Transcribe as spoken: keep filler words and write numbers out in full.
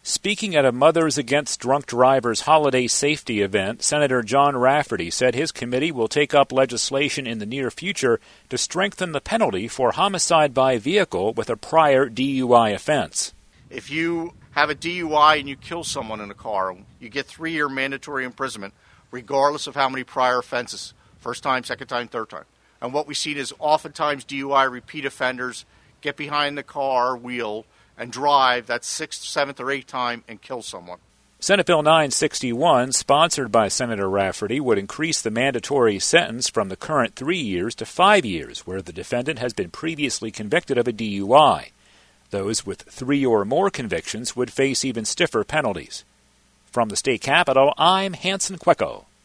Speaking at a Mothers Against Drunk Drivers holiday safety event, Senator John Rafferty said his committee will take up legislation in the near future to strengthen the penalty for homicide by vehicle with a prior D U I offense. If you have a D U I and you kill someone in a car, you get three-year mandatory imprisonment, regardless of how many prior offenses, first time, second time, third time. And what we see is oftentimes D U I repeat offenders get behind the car wheel and drive that sixth, seventh, or eighth time and kill someone. Senate Bill nine sixty-one, sponsored by Senator Rafferty, would increase the mandatory sentence from the current three years to five years, where the defendant has been previously convicted of a D U I. Those with three or more convictions would face even stiffer penalties. From the state capitol, I'm Hanson Quecco.